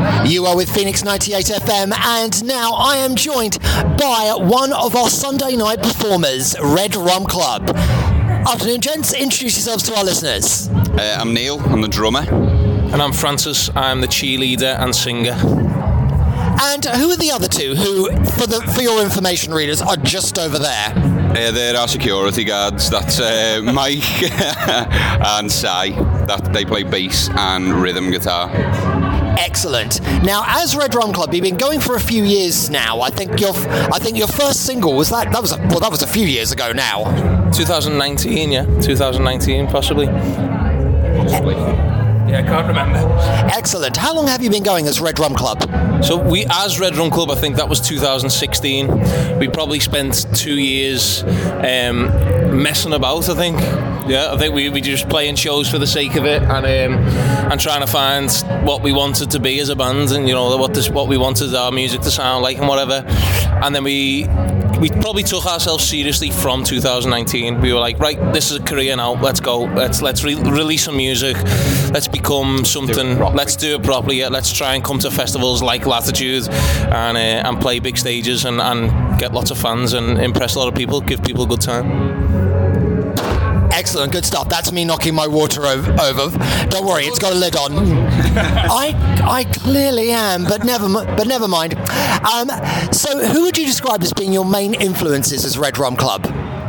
You are with Phoenix 98 FM, and now I am joined by one of our Sunday night performers, Red Rum Club. Afternoon, gents. Introduce yourselves to our listeners. I'm Neil, I'm the drummer. And I'm Francis, I'm the cheerleader and singer. And who are the other two who, for your information readers, are just over there? They're our security guards. That's Mike and Sai. That they play bass and rhythm guitar. Excellent. Now, as Red Rum Club, you've been going for a few years now. I think your first single was that was a few years ago now. 2019, yeah, 2019 possibly. Yeah, I can't remember. Excellent. How long have you been going as Red Rum Club? So as Red Rum Club, I think that was 2016. We probably spent 2 years messing about, I think. Yeah, I think we just playing shows for the sake of it and trying to find what we wanted to be as a band and, you know, what we wanted our music to sound like and whatever. And then we probably took ourselves seriously from 2019. We were like, right, this is a career now. Let's go. Let's release some music. Let's become something. Let's do it properly. Yeah, let's try and come to festivals like Latitude and play big stages and get lots of fans and impress a lot of people. Give people a good time. Excellent, good stuff. That's me knocking my water over. Don't worry, it's got a lid on. I clearly am, but never mind. So, who would you describe as being your main influences as Red Rum Club?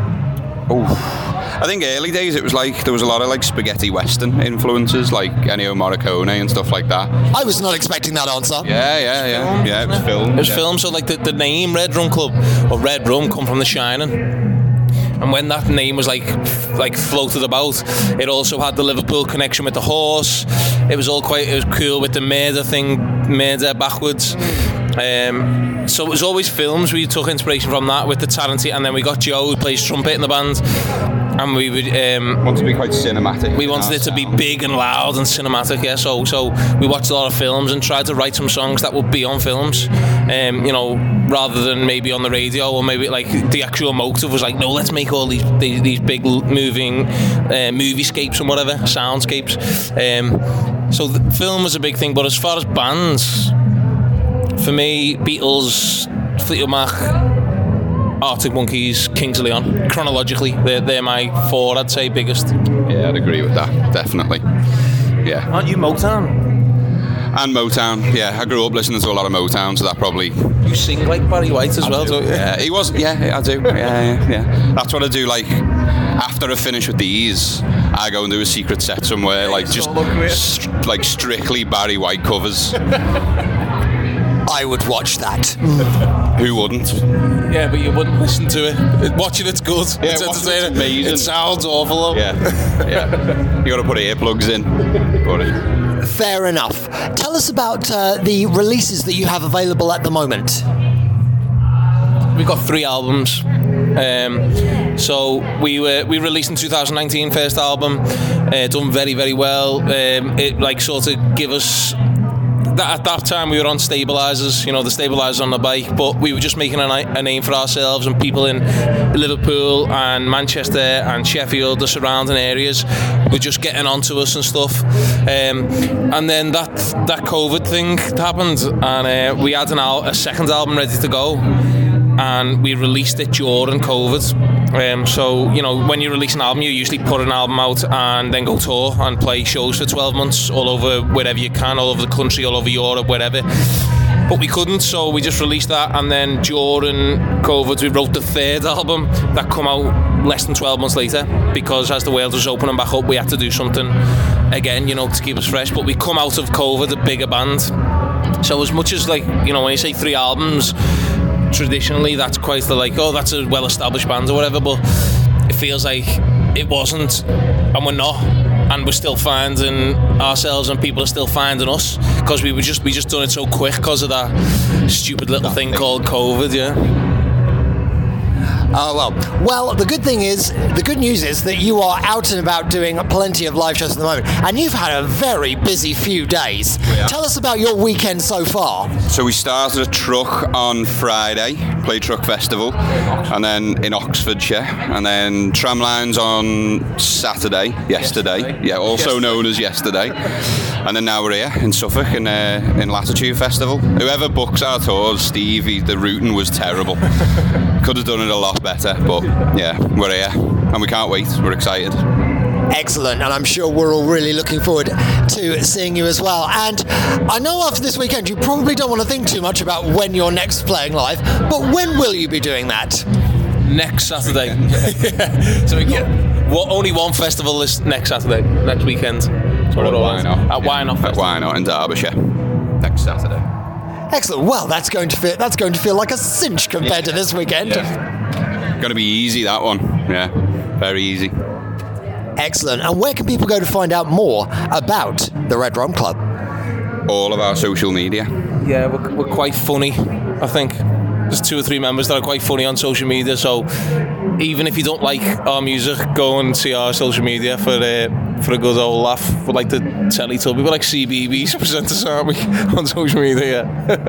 I think early days it was like there was a lot of like spaghetti western influences, like Ennio Morricone and stuff like that. I was not expecting that answer. Yeah. It was film. It was film. So like the name Red Rum Club or Red Rum come from The Shining. And when that name was like floated about, it also had the Liverpool connection with the horse. It was cool with the murder backwards. So it was always films. We took inspiration from that with the Tarantino, and then we got Joe who plays trumpet in the band. And we would want to be quite cinematic. We wanted it to be big and loud and cinematic, yeah. So we watched a lot of films and tried to write some songs that would be on films, you know, rather than maybe on the radio, or maybe like the actual motive was like, no, let's make all these big moving moviescapes and whatever, soundscapes. So the film was a big thing, but as far as bands, for me, Beatles, Fleetwood Mac, Arctic Monkeys, Kings of Leon, chronologically, they're my four, I'd say, biggest. Yeah, I'd agree with that, definitely. Yeah. Aren't you Motown? And Motown, yeah. I grew up listening to a lot of Motown, so that probably... You sing like Barry White as well, don't you? Yeah, he was, yeah, I do. Yeah. That's what I do, like, after I finish with these, I go and do a secret set somewhere, like, just, strictly Barry White covers. I would watch that. Who wouldn't? Yeah, but you wouldn't listen to it. Watching it's good. Yeah, it's entertaining. It sounds awful. Yeah. You got to put earplugs in. Fair enough. Tell us about the releases that you have available at the moment. We've got 3 albums. So we released in 2019 first album. Done very, very well. It like sort of give us. At that time we were on stabilisers, you know, the stabilisers on the bike, but we were just making a name for ourselves, and people in Liverpool and Manchester and Sheffield, the surrounding areas, were just getting onto us and stuff. And then that COVID thing happened, and we had a second album ready to go, and we released it during COVID. So, you know, when you release an album, you usually put an album out and then go tour and play shows for 12 months all over wherever you can, all over the country, all over Europe, wherever. But we couldn't, so we just released that, and then during COVID we wrote the third album that come out less than 12 months later, because as the world was opening back up we had to do something again, you know, to keep us fresh. But we come out of COVID a bigger band. So as much as, like, you know, when you say 3 albums, traditionally that's quite the like, oh, that's a well-established band or whatever, but it feels like it wasn't, and we're not, and we're still finding ourselves, and people are still finding us, because we just done it so quick because of that stupid little thing called COVID. Yeah. Oh, well, the good news is that you are out and about doing plenty of live shows at the moment, and you've had a very busy few days. Tell us about your weekend so far. So we started at Truck on Friday, played Truck Festival, and then in Oxfordshire, and then Tramlines on yesterday, also known as yesterday, and then now we're here in Suffolk in Latitude Festival. Whoever books our tours, Steve, the routing was terrible. Could have done it a lot better, but yeah, we're here and we can't wait. We're excited. Excellent, and I'm sure we're all really looking forward to seeing you as well. And I know after this weekend you probably don't want to think too much about when you're next playing live, but when will you be doing that? Next Saturday. So we get only one festival this next Saturday, next weekend. So At Why Not? At Why Not Festival. At Why Not in Derbyshire next Saturday. Excellent. Well, that's going to feel like a cinch compared to this weekend. Going to be easy, that one. Yeah, very easy. Excellent. And where can people go to find out more about the Red Rum Club? All of our social media. Yeah, we're quite funny, I think. There's 2 or 3 members that are quite funny on social media, so even if you don't like our music, go and see our social media for a good old laugh. We're like the Teletubbies, we're like CBeebies presenters, aren't we, on social media?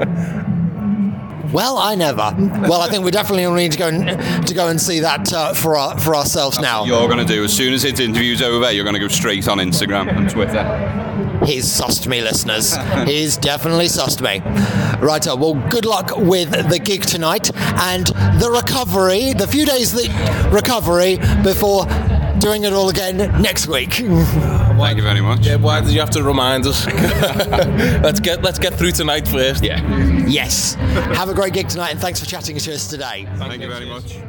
Well, I never. Well, I think we definitely need to go and see that for ourselves now. What you're going to do, as soon as his interview's over, you're going to go straight on Instagram and Twitter. He's sussed me, listeners. He's definitely sussed me. Right, well, good luck with the gig tonight and the recovery, the few days recovery before doing it all again next week. Thank you very much. Yeah, why did you have to remind us? Let's get through tonight first. Yeah. Yes. Have a great gig tonight, and thanks for chatting to us today. Thank you very much.